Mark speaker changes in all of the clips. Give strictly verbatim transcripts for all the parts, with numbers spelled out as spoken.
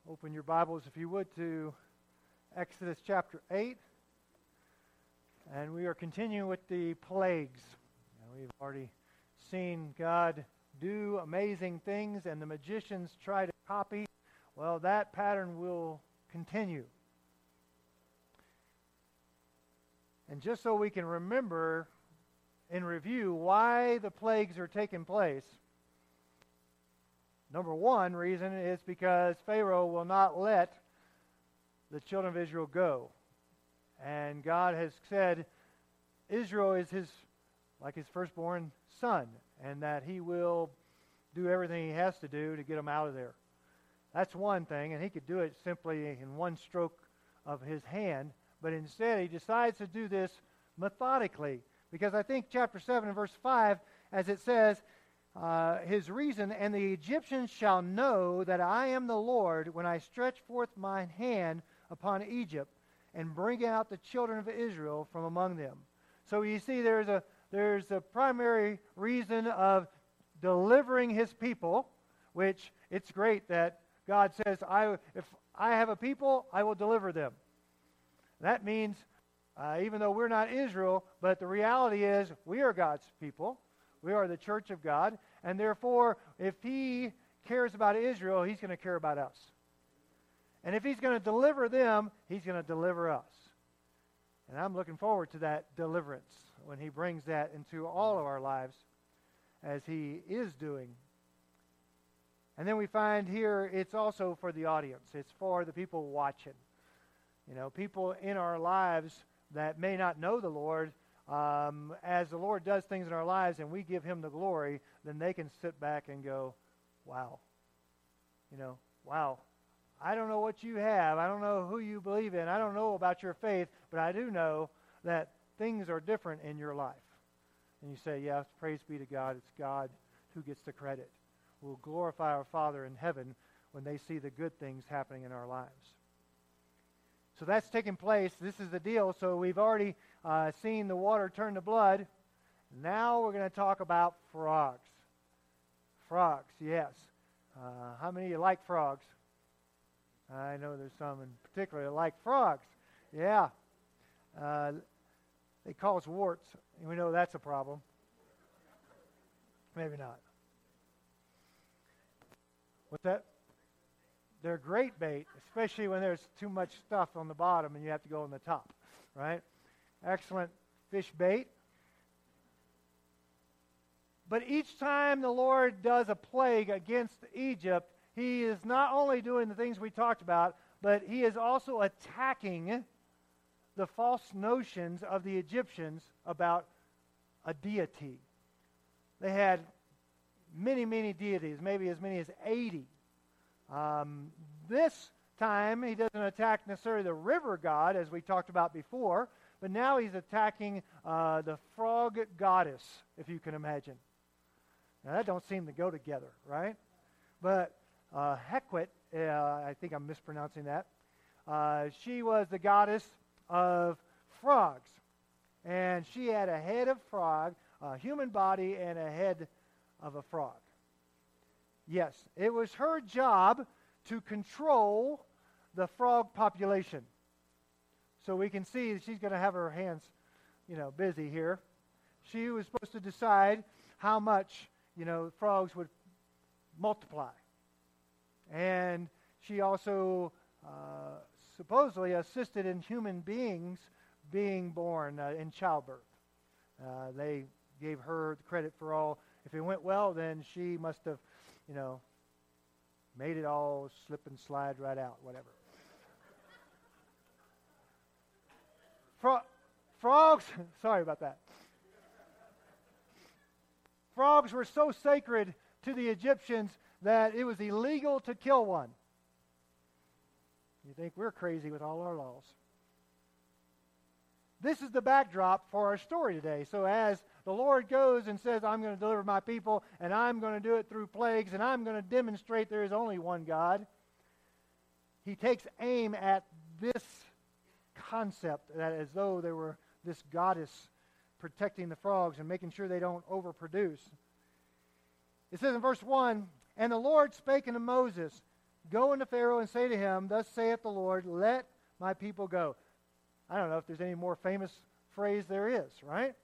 Speaker 1: Open your Bibles, if you would, to Exodus chapter eight. And we are continuing with the plagues. Now, we've already seen God do amazing things, and the magicians try to copy. Well, that pattern will continue. And just so we can remember in review why the plagues are taking place, number one reason is because Pharaoh will not let the children of Israel go. And God has said Israel is his, like his firstborn son, and that he will do everything he has to do to get them out of there. That's one thing, and he could do it simply in one stroke of his hand, but instead he decides to do this methodically. Because I think chapter seven and verse five, as it says, Uh, his reason, and the Egyptians shall know that I am the Lord when I stretch forth my hand upon Egypt and bring out the children of Israel from among them. So you see there's a there's a primary reason of delivering his people, which it's great that God says, I if I have a people, I will deliver them. That means, uh, even though we're not Israel, but the reality is we are God's people. We are the church of God, and therefore, if he cares about Israel, he's going to care about us. And if he's going to deliver them, he's going to deliver us. And I'm looking forward to that deliverance when he brings that into all of our lives, as he is doing. And then we find here it's also for the audience. It's for the people watching. You know, people in our lives that may not know the Lord. Um, as the Lord does things in our lives and we give him the glory, then they can sit back and go, wow. You know, wow. I don't know what you have. I don't know who you believe in. I don't know about your faith, but I do know that things are different in your life. And you say, yes, praise be to God. It's God who gets the credit. We'll glorify our Father in heaven when they see the good things happening in our lives. So that's taking place. This is the deal. So we've already uh, seen the water turn to blood. Now we're going to talk about frogs. Frogs, yes. Uh, how many of you like frogs? I know there's some in particular that like frogs. Yeah. Uh, they cause warts. And we know that's a problem. Maybe not. What's that? They're great bait, especially when there's too much stuff on the bottom and you have to go on the top, right? Excellent fish bait. But each time the Lord does a plague against Egypt, he is not only doing the things we talked about, but he is also attacking the false notions of the Egyptians about a deity. They had many, many deities, maybe as many as eighty. Um, this time, he doesn't attack necessarily the river god, as we talked about before, but now he's attacking uh, the frog goddess, if you can imagine. Now, that don't seem to go together, right? But uh, Hecate, uh, I think I'm mispronouncing that, uh, she was the goddess of frogs, and she had a head of frog, a human body, and a head of a frog. Yes, it was her job to control the frog population. So we can see that she's going to have her hands, you know, busy here. She was supposed to decide how much, you know, frogs would multiply. And she also uh, supposedly assisted in human beings being born uh, in childbirth. Uh, they gave her the credit for all. If it went well, then she must have, you know, made it all slip and slide right out, whatever. Fro- frogs, sorry about that. Frogs were so sacred to the Egyptians that it was illegal to kill one. You think we're crazy with all our laws. This is the backdrop for our story today. So as the Lord goes and says, I'm going to deliver my people, and I'm going to do it through plagues, and I'm going to demonstrate there is only one God, he takes aim at this concept, that as though there were this goddess protecting the frogs and making sure they don't overproduce. It says in verse one, and the Lord spake unto Moses, Go unto Pharaoh and say to him, Thus saith the Lord, let my people go. I don't know if there's any more famous phrase there is, right?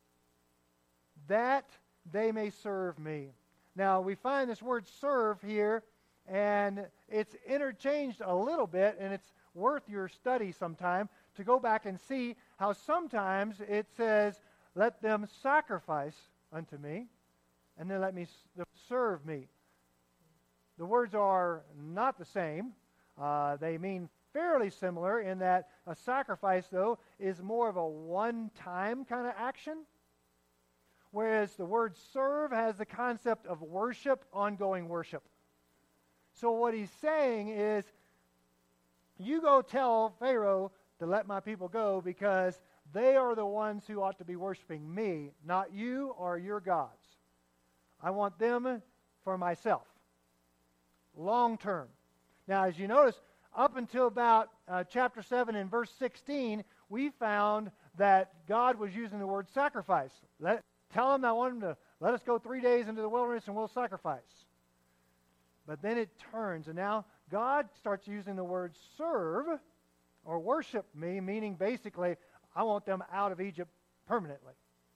Speaker 1: That they may serve me. Now, we find this word serve here, and it's interchanged a little bit, and it's worth your study sometime to go back and see how sometimes it says, let them sacrifice unto me, and then let me serve me. The words are not the same. Uh, they mean fairly similar in that a sacrifice, though, is more of a one-time kind of action, whereas the word serve has the concept of worship, ongoing worship. So what he's saying is, you go tell Pharaoh to let my people go because they are the ones who ought to be worshiping me, not you or your gods. I want them for myself. Long term. Now, as you notice, up until about uh, chapter seven and verse sixteen, we found that God was using the word sacrifice. Let, tell him I want him to let us go three days into the wilderness and we'll sacrifice. But then it turns, and now God starts using the word serve or worship me, meaning basically, I want them out of Egypt permanently.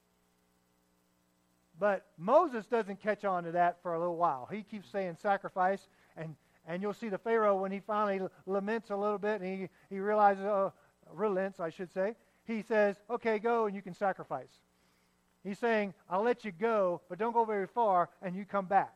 Speaker 1: But Moses doesn't catch on to that for a little while. He keeps saying sacrifice, and, and you'll see the Pharaoh when he finally laments a little bit, and he, he realizes, uh, relents, I should say. He says, okay, go and you can sacrifice. He's saying, I'll let you go, but don't go very far, and you come back.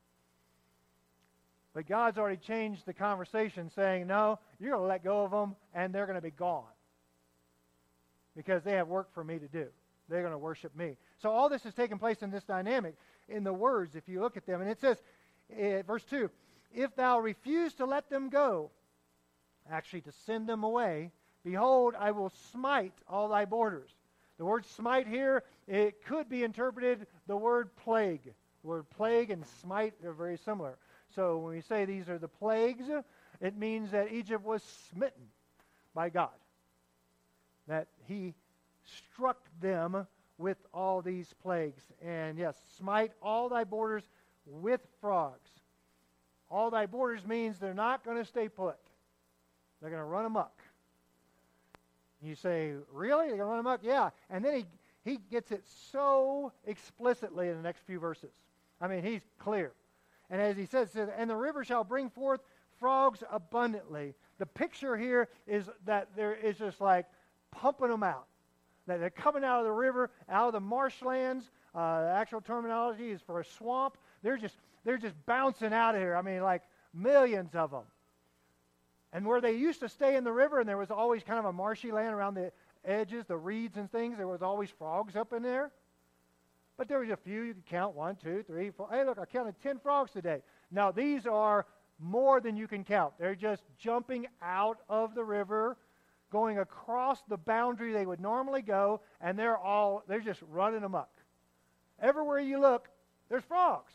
Speaker 1: But God's already changed the conversation, saying, no, you're going to let go of them, and they're going to be gone. Because they have work for me to do. They're going to worship me. So all this is taking place in this dynamic in the words, if you look at them. And it says, uh, verse two, if thou refuse to let them go, actually to send them away, behold, I will smite all thy borders. The word smite here, it could be interpreted the word plague. The word plague and smite are very similar. So when we say these are the plagues, it means that Egypt was smitten by God. That he struck them with all these plagues. And yes, smite all thy borders with frogs. All thy borders means they're not going to stay put. They're going to run amok. You say, really? They're going to run amok? Yeah. And then he, he gets it so explicitly in the next few verses. I mean, he's clear. And as he says, says, and the river shall bring forth frogs abundantly. The picture here is that there is just like pumping them out. That they're coming out of the river, out of the marshlands. Uh, the actual terminology is for a swamp. They're just they're just bouncing out of here. I mean, like millions of them. And where they used to stay in the river, and there was always kind of a marshy land around the edges, the reeds and things, there was always frogs up in there. But there was a few, you could count, one, two, three, four. Hey, look, I counted ten frogs today. Now, these are more than you can count. They're just jumping out of the river, going across the boundary they would normally go, and they're all, they're just running amok. Everywhere you look, there's frogs.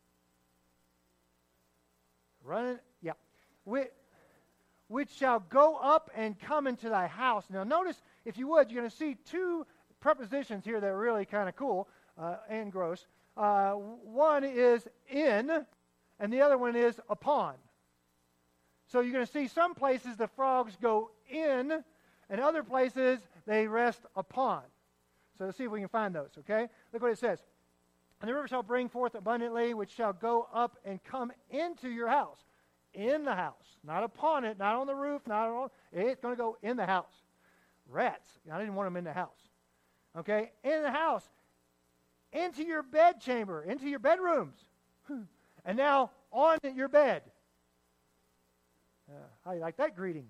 Speaker 1: Running, yeah. Which, which shall go up and come into thy house. Now, notice, if you would, you're going to see two prepositions here that are really kind of cool. Uh, and gross. Uh, one is in, and the other one is upon. So you're going to see some places the frogs go in, and other places they rest upon. So let's see if we can find those, okay? Look what it says. And the river shall bring forth abundantly, which shall go up and come into your house. In the house. Not upon it, not on the roof, not on, it's going to go in the house. Rats. I didn't want them in the house. Okay? In the house. Into your bedchamber, into your bedrooms. And now on your bed. Uh, how do you like that greeting?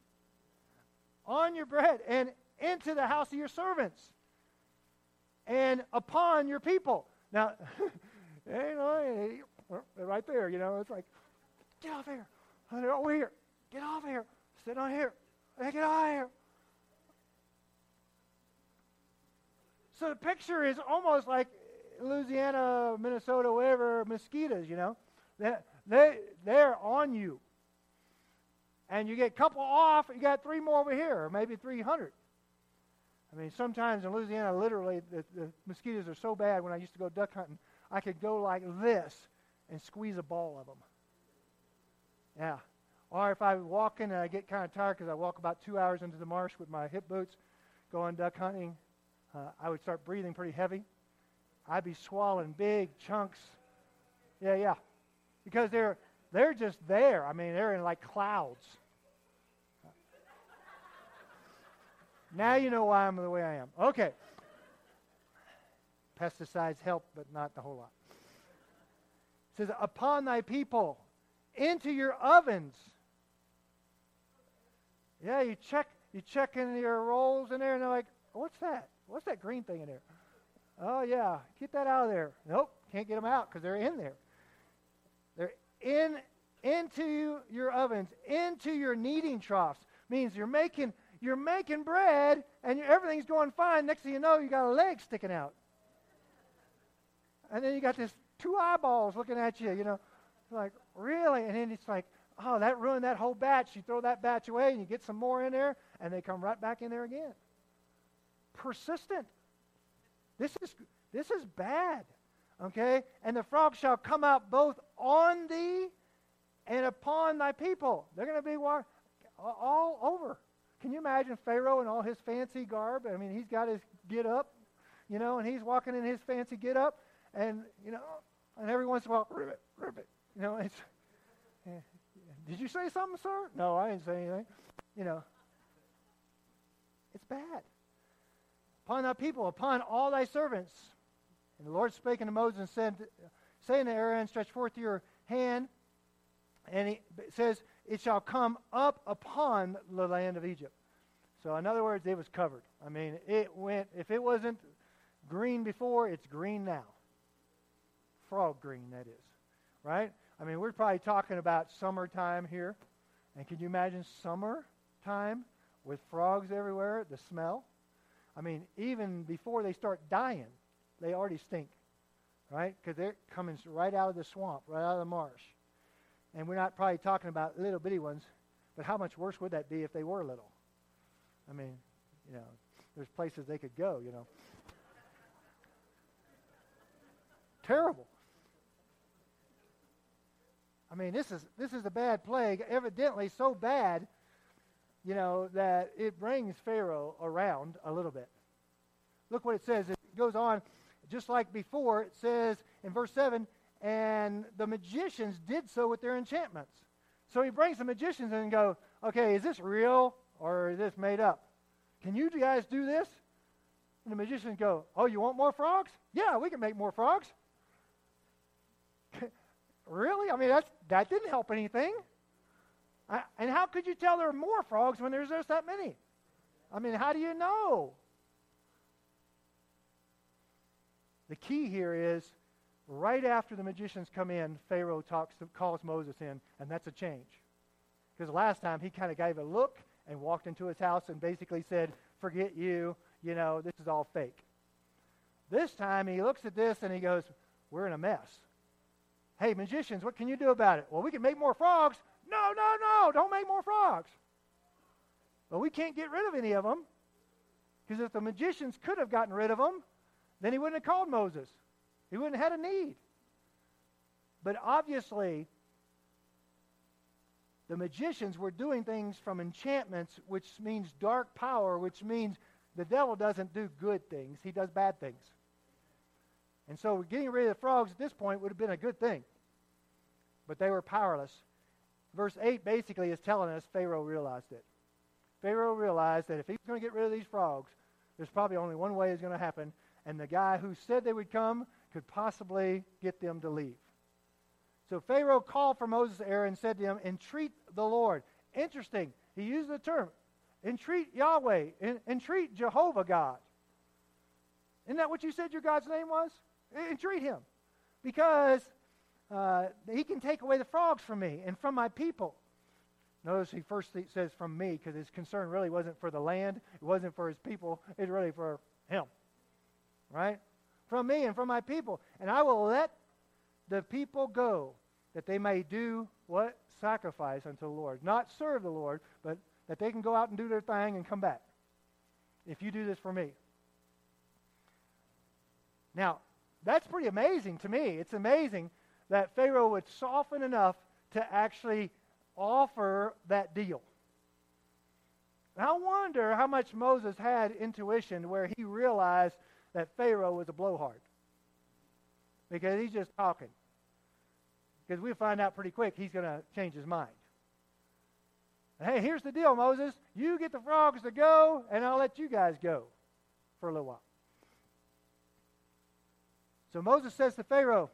Speaker 1: On your bed and into the house of your servants. And upon your people. Now, you know, right there, you know, it's like, get off here. They're over here. Get off here. Sit on here. Hey, get out of here. So the picture is almost like Louisiana, Minnesota, wherever, mosquitoes, you know. They, they, they're on you. And you get a couple off, you got three more over here, or maybe three hundred. I mean, sometimes in Louisiana, literally, the, the mosquitoes are so bad, when I used to go duck hunting, I could go like this and squeeze a ball of them. Yeah. Or if I walk in and I get kind of tired because I walk about two hours into the marsh with my hip boots going duck hunting, uh, I would start breathing pretty heavy. I'd be swallowing big chunks. Yeah, yeah. Because they're they're just there. I mean, they're in like clouds. Now you know why I'm the way I am. Okay. Pesticides help, but not the whole lot. It says, upon thy people, into your ovens. Yeah, you check you check in your rolls in there, and they're like, what's that? What's that green thing in there? Oh, yeah, get that out of there. Nope, can't get them out because they're in there. They're in into your ovens, into your kneading troughs. Means you're making you're making bread, and you, everything's going fine. Next thing you know, you got a leg sticking out. And then you got this two eyeballs looking at you, you know. Like, really? And then it's like, oh, that ruined that whole batch. You throw that batch away, and you get some more in there, and they come right back in there again. Persistent. This is this is bad, okay? And the frog shall come out both on thee and upon thy people. They're going to be wa- all over. Can you imagine Pharaoh in all his fancy garb? I mean, he's got his get up, you know, and he's walking in his fancy get up, and, you know, and every once in a while, ribbit, ribbit. You know, it's, yeah. Did you say something, sir? No, I didn't say anything. You know, it's bad. Upon thy people, upon all thy servants. And the Lord spake unto Moses and said, saying to Aaron, stretch forth your hand. And he says, it shall come up upon the land of Egypt. So in other words, it was covered. I mean, it went, if it wasn't green before, it's green now. Frog green, that is. Right? I mean, we're probably talking about summertime here. And can you imagine summertime with frogs everywhere, the smell? I mean, even before they start dying, they already stink, right? Because they're coming right out of the swamp, right out of the marsh. And we're not probably talking about little bitty ones, but how much worse would that be if they were little? I mean, you know, there's places they could go, you know. Terrible. I mean, this is this is a bad plague, evidently so bad, you know, that it brings Pharaoh around a little bit. Look what it says. It goes on, just like before, it says in verse seven, and the magicians did so with their enchantments. So he brings the magicians in and go, okay, is this real or is this made up? Can you guys do this? And the magicians go, oh, you want more frogs? Yeah, we can make more frogs. Really? I mean, that's, that didn't help anything. I, and how could you tell there are more frogs when there's just that many? I mean, how do you know? The key here is, right after the magicians come in, Pharaoh talks to, calls Moses in, and that's a change. Because last time he kind of gave a look and walked into his house and basically said, forget you, you know, this is all fake. This time he looks at this and he goes, we're in a mess. Hey, magicians, what can you do about it? Well, we can make more frogs. No, no, no, don't make more frogs. But we can't get rid of any of them. Because if the magicians could have gotten rid of them, then he wouldn't have called Moses. He wouldn't have had a need. But obviously, the magicians were doing things from enchantments, which means dark power, which means the devil doesn't do good things. He does bad things. And so getting rid of the frogs at this point would have been a good thing. But they were powerless. Verse eight basically is telling us Pharaoh realized it. Pharaoh realized that if he's going to get rid of these frogs, there's probably only one way it's going to happen, and the guy who said they would come could possibly get them to leave. So Pharaoh called for Moses and Aaron and said to him, entreat the Lord. Interesting. He used the term, entreat Yahweh, en- entreat Jehovah God. Isn't that what you said your God's name was? Entreat him. Because uh, he can take away the frogs from me and from my people. Notice he first says from me, because his concern really wasn't for the land. It wasn't for his people. It's really for him. Right? From me and from my people. And I will let the people go, that they may do what? Sacrifice unto the Lord. Not serve the Lord, but that they can go out and do their thing and come back. If you do this for me. Now, that's pretty amazing to me. It's amazing that Pharaoh would soften enough to actually offer that deal. And I wonder how much Moses had intuition where he realized that Pharaoh was a blowhard. Because he's just talking. Because we'll find out pretty quick he's going to change his mind. Hey, here's the deal, Moses. You get the frogs to go, and I'll let you guys go for a little while. So Moses says to Pharaoh,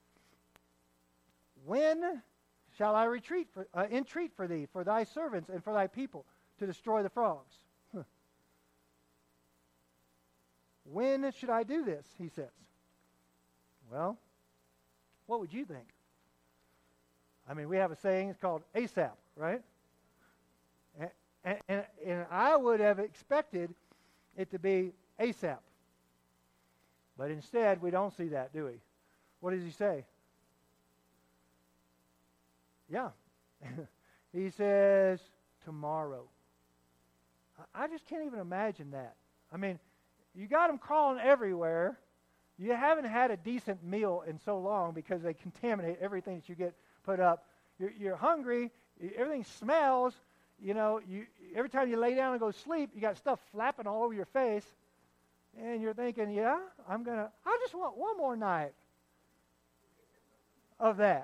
Speaker 1: when shall I retreat for, uh, entreat for thee, for thy servants, and for thy people, to destroy the frogs? Huh. When should I do this, he says. Well, what would you think? I mean, we have a saying, it's called ASAP, right? And, and, and I would have expected it to be ASAP. But instead, we don't see that, do we? What does he say? Yeah. He says, tomorrow. I just can't even imagine that. I mean, you got them crawling everywhere. You haven't had a decent meal in so long because they contaminate everything that you get put up. You're, you're hungry. Everything smells. You know, you, every time you lay down and go to sleep, you got stuff flapping all over your face. And you're thinking, yeah, I'm going to, I just want one more night of that.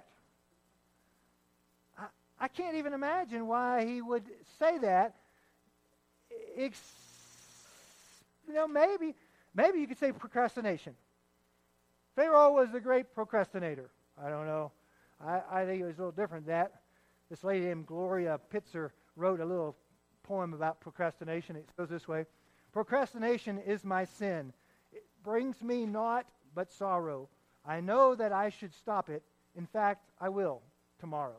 Speaker 1: I, I can't even imagine why he would say that. Ex, you know, maybe, maybe you could say procrastination. Pharaoh was a great procrastinator. I don't know. I, I think it was a little different than that. This lady named Gloria Pitzer wrote a little poem about procrastination. It goes this way. Procrastination is my sin. It brings me naught but sorrow. I know that I should stop it. In fact, I will tomorrow.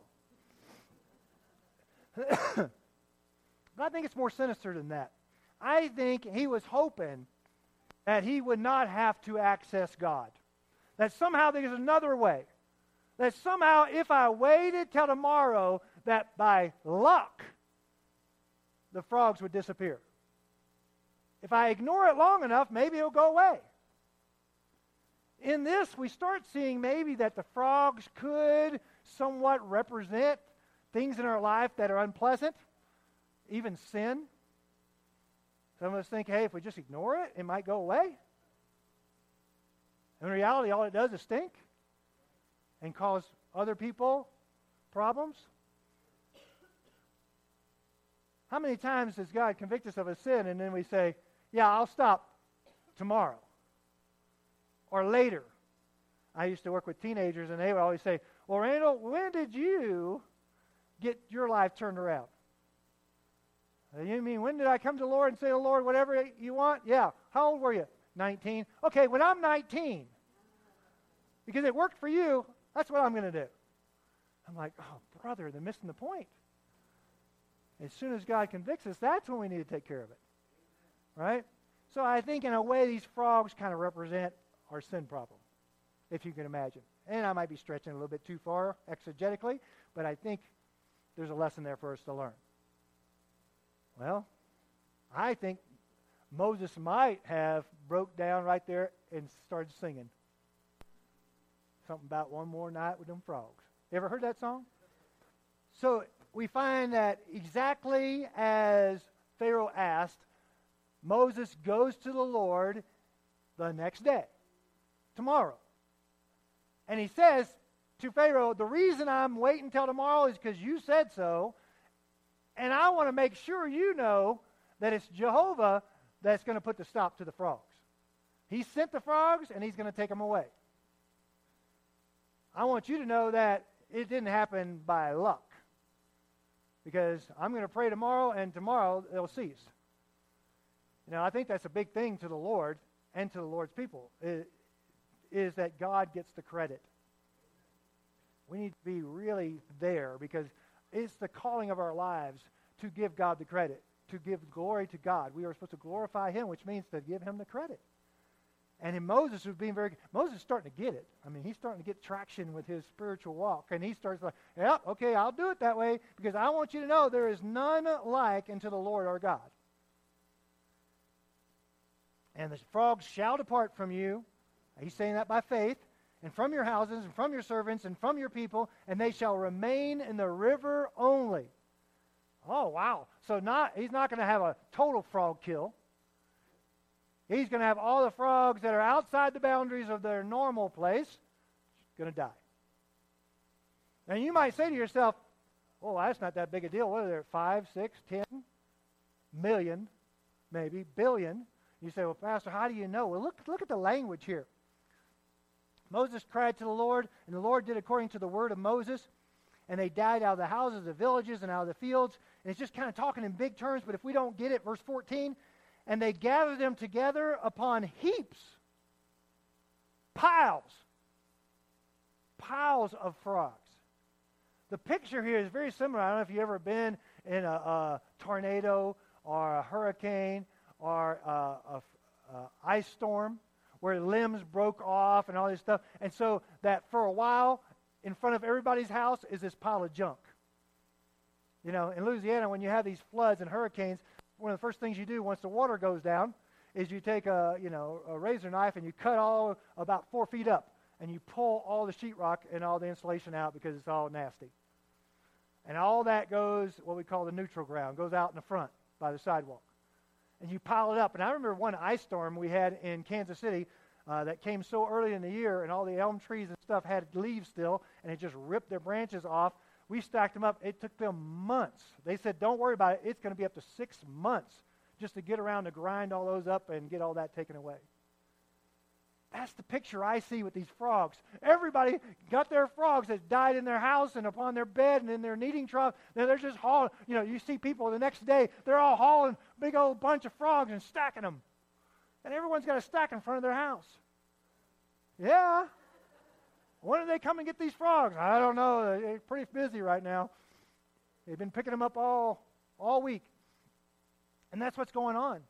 Speaker 1: But I think it's more sinister than that. I think he was hoping that he would not have to access God. That somehow there's another way. That somehow if I waited till tomorrow, that by luck, the frogs would disappear. If I ignore it long enough, maybe it'll go away. In this, we start seeing maybe that the frogs could somewhat represent things in our life that are unpleasant, even sin. Some of us think, hey, if we just ignore it, it might go away. In reality, all it does is stink and cause other people problems. How many times does God convict us of a sin and then we say, yeah, I'll stop tomorrow or later? I used to work with teenagers and they would always say, well, Randall, when did you get your life turned around? You mean, when did I come to the Lord and say, oh, Lord, whatever you want? Yeah. How old were you? nineteen. Okay, when I'm nineteen, because it worked for you, that's what I'm going to do. I'm like, oh, brother, they're missing the point. As soon as God convicts us, that's when we need to take care of it. Right? So I think in a way these frogs kind of represent our sin problem, if you can imagine. And I might be stretching a little bit too far exegetically, but I think there's a lesson there for us to learn. Well, I think Moses might have broke down right there and started singing. Something about one more night with them frogs. You ever heard that song? So we find that exactly as Pharaoh asked, Moses goes to the Lord the next day, tomorrow. And he says to Pharaoh, the reason I'm waiting until tomorrow is because you said so, and I want to make sure you know that it's Jehovah that's going to put the stop to the frogs. He sent the frogs, and he's going to take them away. I want you to know that it didn't happen by luck, because I'm going to pray tomorrow, and tomorrow it'll cease. You know, I think that's a big thing to the Lord and to the Lord's people, is, is that God gets the credit. We need to be really there, because it's the calling of our lives to give God the credit, to give glory to God. We are supposed to glorify him, which means to give him the credit. And in Moses was being very, Moses is starting to get it. I mean, he's starting to get traction with his spiritual walk. And he starts like, yep, okay, I'll do it that way, because I want you to know there is none like unto the Lord our God. And the frogs shall depart from you. He's saying that by faith. and from your houses, and from your servants, and from your people, and they shall remain in the river only. Oh, wow. So not he's not going to have a total frog kill. He's going to have all the frogs that are outside the boundaries of their normal place going to die. And you might say to yourself, oh, that's not that big a deal. What are there, five, six, ten million, maybe, billion? You say, well, Pastor, how do you know? Well, look, look at the language here. Moses cried to the Lord, and the Lord did according to the word of Moses, and they died out of the houses, the villages, and out of the fields. And it's just kind of talking in big terms, but if we don't get it, verse fourteen, and they gathered them together upon heaps, piles, piles of frogs. The picture here is very similar. I don't know if you've ever been in a, a tornado or a hurricane or a, a, a ice storm where limbs broke off and all this stuff. And so that for a while, in front of everybody's house is this pile of junk. You know, in Louisiana, when you have these floods and hurricanes, one of the first things you do once the water goes down is you take a, you know, a razor knife and you cut all about four feet up, and you pull all the sheetrock and all the insulation out because it's all nasty. And all that goes, what we call the neutral ground, goes out in the front by the sidewalk. And you pile it up. And I remember one ice storm we had in Kansas City uh, that came so early in the year, and all the elm trees and stuff had leaves still, and it just ripped their branches off. We stacked them up. It took them months. They said, don't worry about it. It's going to be up to six months just to get around to grind all those up and get all that taken away. That's the picture I see with these frogs. Everybody got their frogs that died in their house and upon their bed and in their kneading trough. They're just hauling, you know, you see people the next day, they're all hauling a big old bunch of frogs and stacking them. And everyone's got a stack in front of their house. Yeah. When do they come and get these frogs? I don't know. They're pretty busy right now. They've been picking them up all, all week. And that's what's going on.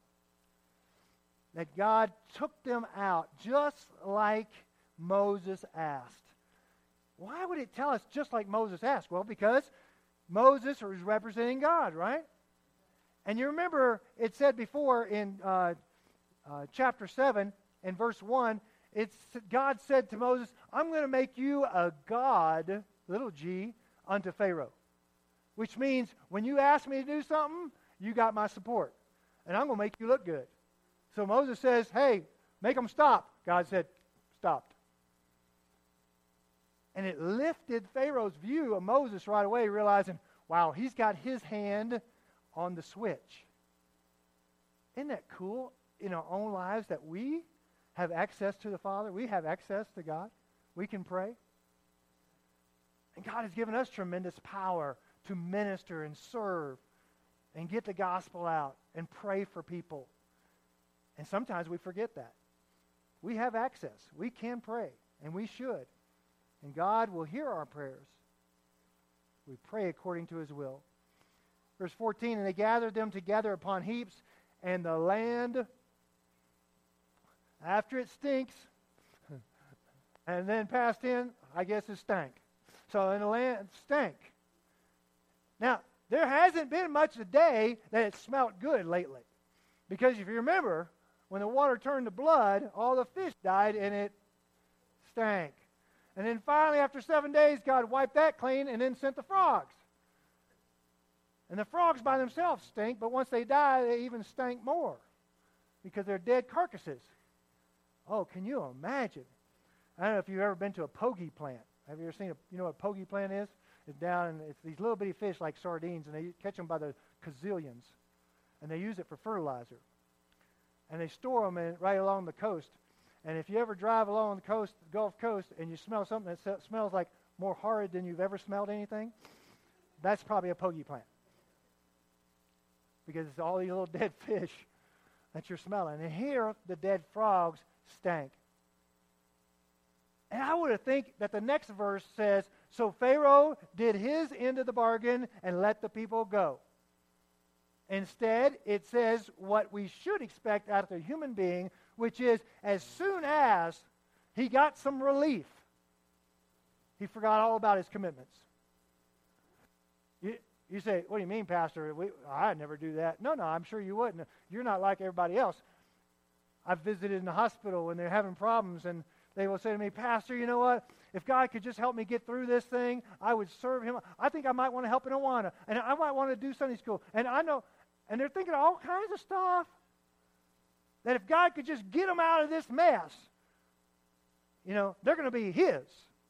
Speaker 1: That God took them out just like Moses asked. Why would it tell us just like Moses asked? Well, because Moses was representing God, right? And you remember it said before in uh, uh, chapter seven and verse one, it's, God said to Moses, I'm going to make you a god, little g, unto Pharaoh. Which means when you ask me to do something, you got my support. And I'm going to make you look good. So Moses says, hey, make them stop. God said, stopped. And it lifted Pharaoh's view of Moses right away, realizing, wow, he's got his hand on the switch. Isn't that cool in our own lives that we have access to the Father? We have access to God. We can pray. And God has given us tremendous power to minister and serve and get the gospel out and pray for people. And sometimes we forget that. We have access. We can pray, and we should. And God will hear our prayers. We pray according to his will. Verse fourteen, and they gathered them together upon heaps, and the land, after it stinks, and then past in, I guess it stank. So in the land, stank. Now, there hasn't been much a day that it smelt good lately. Because if you remember, when the water turned to blood, all the fish died and it stank. And then finally, after seven days, God wiped that clean and then sent the frogs. And the frogs by themselves stink, but once they die, they even stank more because they're dead carcasses. Oh, can you imagine? I don't know if you've ever been to a pogie plant. Have you ever seen a, you know what a pogie plant is? It's down, and it's these little bitty fish like sardines, and they catch them by the gazillions. And they use it for fertilizer. And they store them in, right along the coast. And if you ever drive along the coast, the Gulf Coast, and you smell something that smells like more horrid than you've ever smelled anything, that's probably a pogie plant. Because it's all these little dead fish that you're smelling. And here, the dead frogs stank. And I would have think that the next verse says, so Pharaoh did his end of the bargain and let the people go. Instead, it says what we should expect out of a human being, which is as soon as he got some relief, he forgot all about his commitments. You, you say, what do you mean, Pastor? We, I'd never do that. No, no, I'm sure you wouldn't. You're not like everybody else. I've visited in the hospital when they're having problems and they will say to me, Pastor, you know what? If God could just help me get through this thing, I would serve him. I think I might want to help in Awana, and I might want to do Sunday school. And I know, and they're thinking all kinds of stuff. That if God could just get them out of this mess, you know, they're going to be his.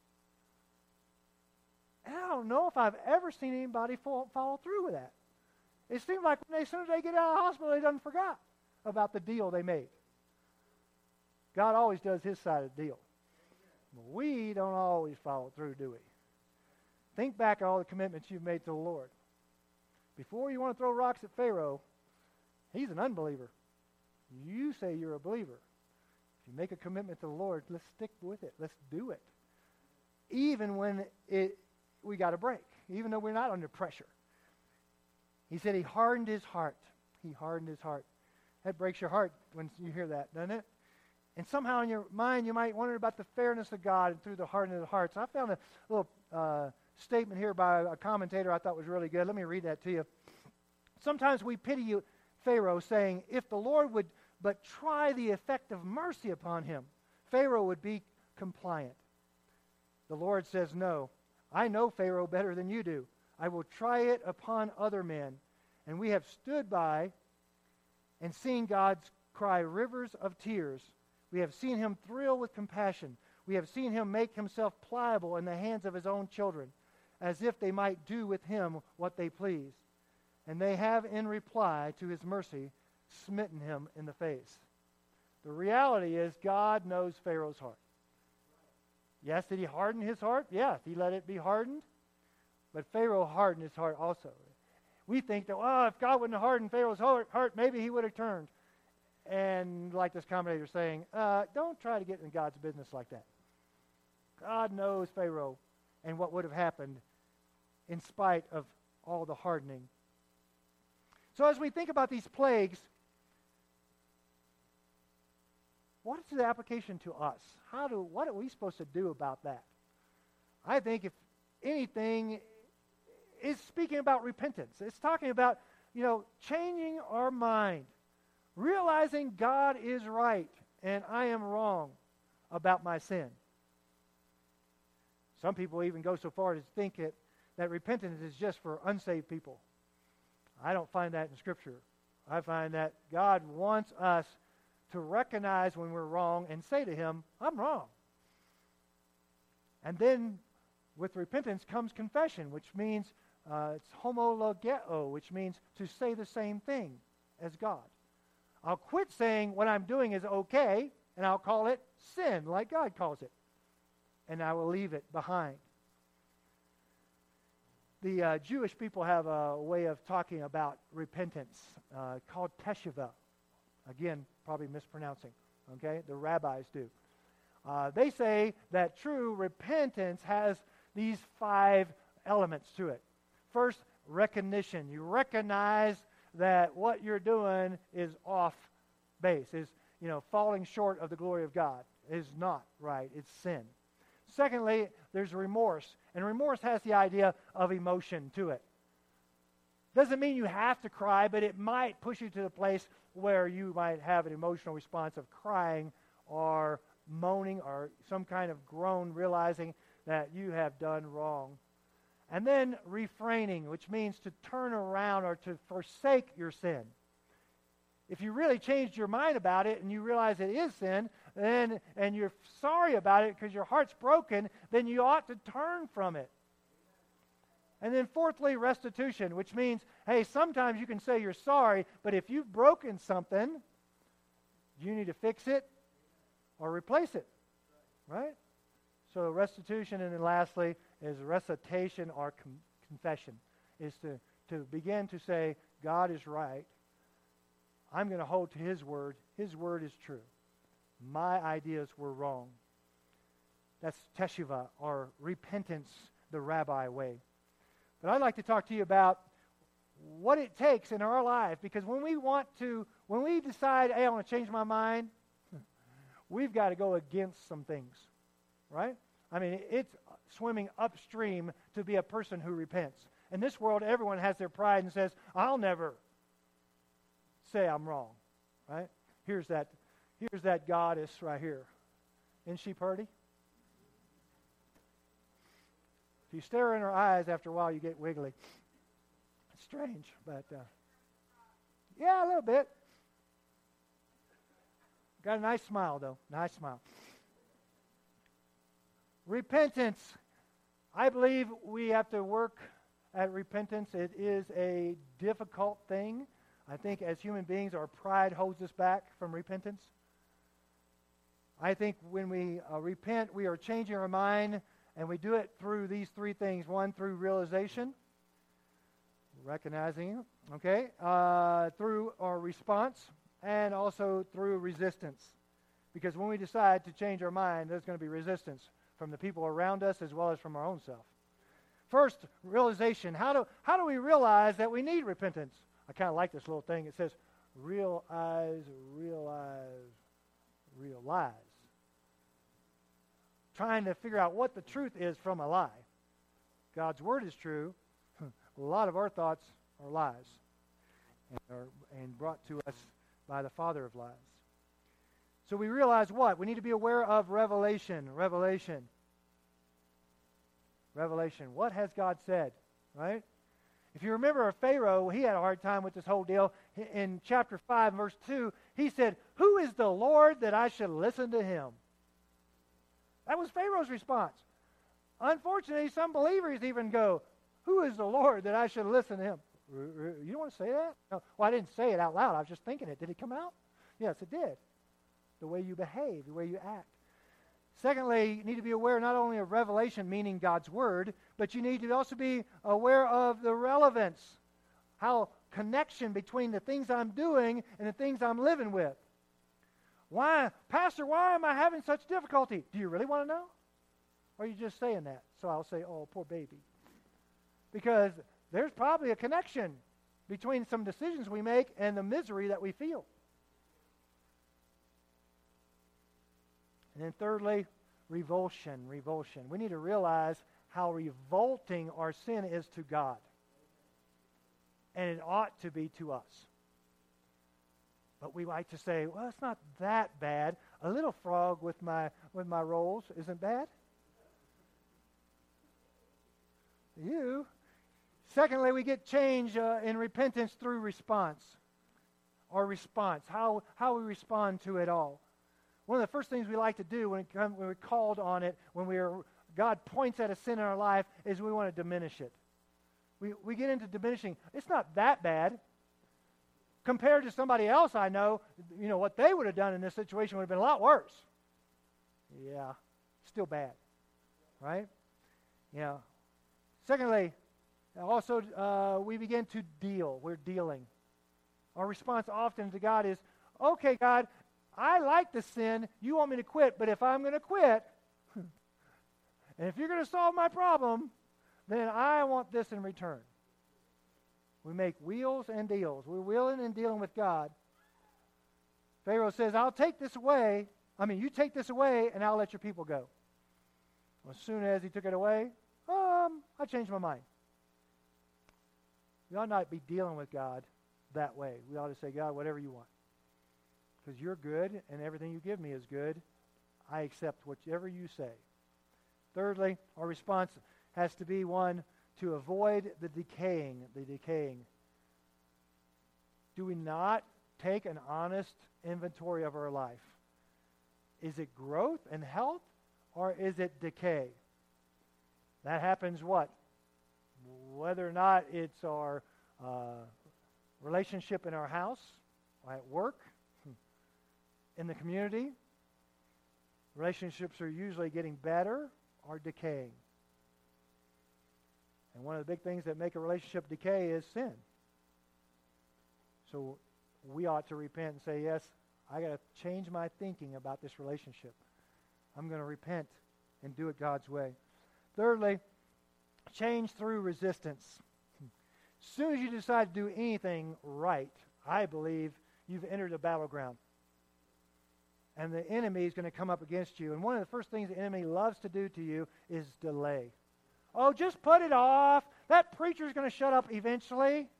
Speaker 1: And I don't know if I've ever seen anybody fall, follow through with that. It seems like when they, as soon as they get out of the hospital, they done forgot about the deal they made. God always does his side of the deal. But we don't always follow through, do we? Think back on all the commitments you've made to the Lord. Before you want to throw rocks at Pharaoh, he's an unbeliever. You say you're a believer. If you make a commitment to the Lord, let's stick with it. Let's do it. Even when it we got a break, even though we're not under pressure. He said he hardened his heart. He hardened his heart. That breaks your heart when you hear that, doesn't it? And somehow in your mind you might wonder about the fairness of God and through the hardening of the hearts. I found a little uh, statement here by a commentator I thought was really good. Let me read that to you. Sometimes we pity you, Pharaoh, saying, if the Lord would but try the effect of mercy upon him, Pharaoh would be compliant. The Lord says, no, I know Pharaoh better than you do. I will try it upon other men. And we have stood by and seen God cry rivers of tears. We have seen him thrill with compassion. We have seen him make himself pliable in the hands of his own children, as if they might do with him what they please. And they have, in reply to his mercy, smitten him in the face. The reality is God knows Pharaoh's heart. Yes, did he harden his heart? Yes, he let it be hardened. But Pharaoh hardened his heart also. We think that, oh, if God wouldn't have hardened Pharaoh's heart, heart maybe he would have turned. And like this commentator is saying, uh, don't try to get in God's business like that. God knows Pharaoh and what would have happened in spite of all the hardening. So as we think about these plagues, what is the application to us? How do what are we supposed to do about that? I think if anything is speaking about repentance. It's talking about, you know, changing our mind, realizing God is right and I am wrong about my sin. Some people even go so far as to think it, that repentance is just for unsaved people. I don't find that in Scripture. I find that God wants us to recognize when we're wrong and say to him, I'm wrong. And then with repentance comes confession, which means uh, it's homologeo, which means to say the same thing as God. I'll quit saying what I'm doing is okay, and I'll call it sin, like God calls it. And I will leave it behind. The uh, Jewish people have a way of talking about repentance uh, called teshuvah. Again, probably mispronouncing, okay? The rabbis do. Uh, they say that true repentance has these five elements to it. First, recognition. You recognize that what you're doing is off base, is, you know, falling short of the glory of God, is not right, it's sin. Secondly, there's remorse, and remorse has the idea of emotion to it. Doesn't mean you have to cry, but it might push you to the place where you might have an emotional response of crying or moaning or some kind of groan, realizing that you have done wrong. And then refraining, which means to turn around or to forsake your sin. If you really changed your mind about it and you realize it is sin, then and you're sorry about it because your heart's broken, then you ought to turn from it. And then fourthly, restitution, which means, hey, sometimes you can say you're sorry, but if you've broken something, you need to fix it or replace it, right? So restitution, and then lastly is recitation or com- confession, is to, to begin to say, God is right. I'm going to hold to his word. His word is true. My ideas were wrong. That's teshuvah, or repentance, the rabbi way. But I'd like to talk to you about what it takes in our life, because when we want to, when we decide, hey, I want to change my mind, we've got to go against some things, right? I mean, it's swimming upstream to be a person who repents. In this world, everyone has their pride and says, I'll never say I'm wrong, right? Here's that, here's that goddess right here. Isn't she pretty? If you stare in her eyes after a while, you get wiggly. It's strange, but uh, yeah, a little bit. Got a nice smile, though. Nice smile. Repentance. I believe we have to work at repentance. It is a difficult thing. I think as human beings, our pride holds us back from repentance. I think when we uh, repent, we are changing our mind, and we do it through these three things. One, through realization, recognizing, okay, uh, through our response, and also through resistance. Because when we decide to change our mind, there's going to be resistance from the people around us as well as from our own self. First, realization. How do, how do we realize that we need repentance? I kind of like this little thing. It says, realize, realize, realize. Trying to figure out what the truth is from a lie. God's word is true. A lot of our thoughts are lies and, are, and brought to us by the father of lies. So we realize what? We need to be aware of revelation. Revelation. Revelation. What has God said? Right? If you remember Pharaoh, he had a hard time with this whole deal. In chapter five, verse two, he said, "Who is the Lord that I should listen to him?" That was Pharaoh's response. Unfortunately, some believers even go, "Who is the Lord that I should listen to him?" You don't want to say that? No. Well, I didn't say it out loud. I was just thinking it. Did it come out? Yes, it did. The way you behave, the way you act. Secondly, you need to be aware not only of revelation, meaning God's word, but you need to also be aware of the relevance, how connection between the things I'm doing and the things I'm living with. Why, Pastor, why am I having such difficulty? Do you really want to know? Or are you just saying that? So I'll say, oh, poor baby. Because there's probably a connection between some decisions we make and the misery that we feel. And then thirdly, revulsion, revulsion. We need to realize how revolting our sin is to God. And it ought to be to us. But we like to say, well, it's not that bad. A little frog with my with my rolls isn't bad. You. Secondly, we get change uh, in repentance through response. Our response, how, how we respond to it all. One of the first things we like to do when, it come, when we're called on it, when we are, God points at a sin in our life, is we want to diminish it. We, we get into diminishing. It's not that bad. Compared to somebody else I know, you know, what they would have done in this situation would have been a lot worse. Yeah, still bad. Right? Yeah. Secondly, also uh, we begin to deal. We're dealing. Our response often to God is, okay, God, I like the sin. You want me to quit, but if I'm going to quit, and if you're going to solve my problem, then I want this in return. We make wheels and deals. We're wheeling and dealing with God. Pharaoh says, I'll take this away. I mean, you take this away, and I'll let your people go. Well, as soon as he took it away, um, I changed my mind. We ought not be dealing with God that way. We ought to say, God, whatever you want. Because you're good, and everything you give me is good. I accept whatever you say. Thirdly, our response has to be one to avoid the decaying, the decaying. Do we not take an honest inventory of our life? Is it growth and health, or is it decay? That happens what? Whether or not it's our uh, relationship in our house, or at work, in the community, relationships are usually getting better or decaying. And one of the big things that make a relationship decay is sin. So we ought to repent and say, yes, I got to change my thinking about this relationship. I'm going to repent and do it God's way. Thirdly, change through resistance. As soon as you decide to do anything right, I believe you've entered a battleground. And the enemy is going to come up against you. And one of the first things the enemy loves to do to you is delay. Oh, just put it off. That preacher's going to shut up eventually.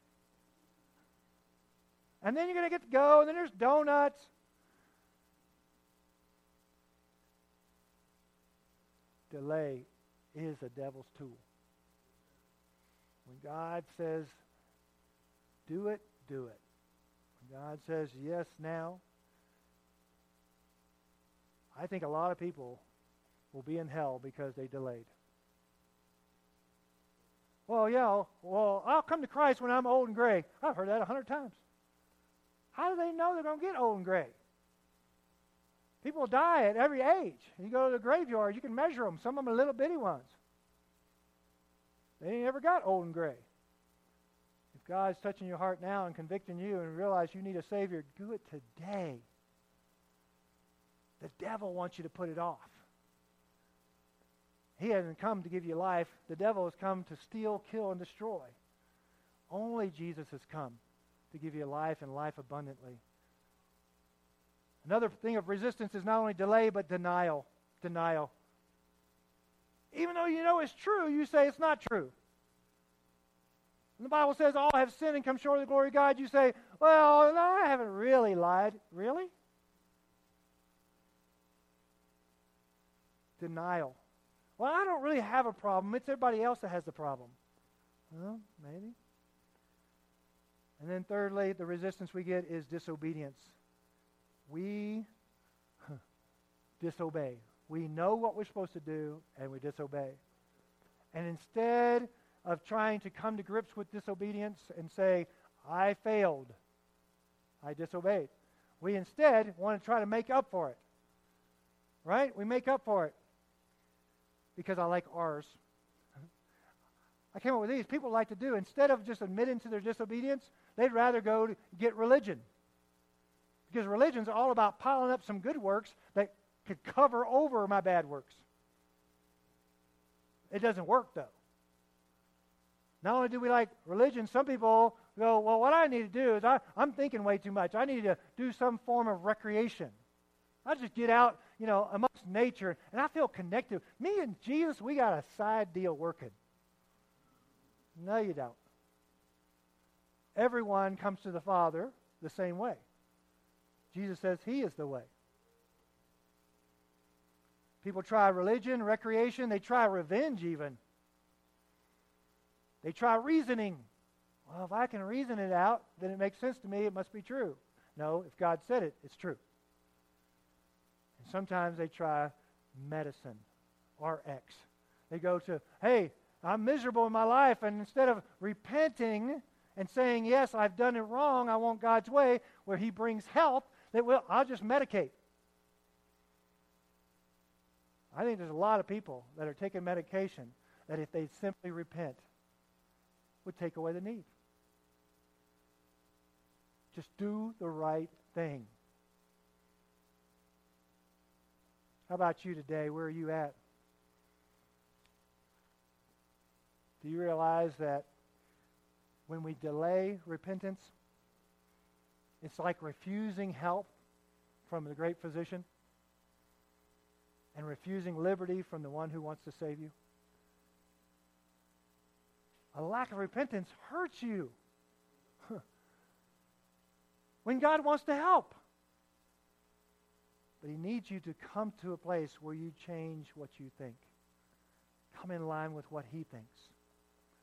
Speaker 1: And then you're going to get to go, and then there's donuts. delay is a devil's tool. When God says, do it, do it. When God says, yes, now, I think a lot of people will be in hell because they delayed. Well, yeah, well, I'll come to Christ when I'm old and gray. I've heard that a hundred times. How do they know they're going to get old and gray? People die at every age. You go to the graveyard, you can measure them. Some of them are little bitty ones. They ain't ever got old and gray. If God's touching your heart now and convicting you and realize you need a Savior, do it today. The devil wants you to put it off. He hasn't come to give you life. The devil has come to steal, kill, and destroy. Only Jesus has come to give you life and life abundantly. Another thing of resistance is not only delay, but denial. Denial. Even though you know it's true, you say it's not true. When the Bible says all have sinned and come short of the glory of God, you say, well, no, I haven't really lied. Really? Denial. Well, I don't really have a problem. It's everybody else that has the problem. Well, maybe. And then thirdly, the resistance we get is disobedience. We disobey. We know what we're supposed to do, and we disobey. And instead of trying to come to grips with disobedience and say, I failed, I disobeyed, we instead want to try to make up for it. Right? We make up for it. Because I like ours. I came up with these. People like to do, instead of just admitting to their disobedience, they'd rather go to get religion. Because religion's all about piling up some good works that could cover over my bad works. It doesn't work, though. Not only do we like religion, some people go, well, what I need to do is I, I'm thinking way too much. I need to do some form of recreation. I just get out, you know, amongst nature, and I feel connected. Me and Jesus, we got a side deal working. No, you don't. Everyone comes to the Father the same way. Jesus says He is the way. People try religion, recreation. They try revenge even. They try reasoning. Well, if I can reason it out, then it makes sense to me. It must be true. No, if God said it, it's true. And sometimes they try medicine, R X. They go to, hey, I'm miserable in my life, and instead of repenting and saying, yes, I've done it wrong, I want God's way, where He brings help, that will, I'll just medicate. I think there's a lot of people that are taking medication that if they simply repent, would take away the need. Just do the right thing. How about you today? Where are you at? Do you realize that when we delay repentance, it's like refusing help from the great physician and refusing liberty from the one who wants to save you? A lack of repentance hurts you when God wants to help. But He needs you to come to a place where you change what you think. Come in line with what He thinks.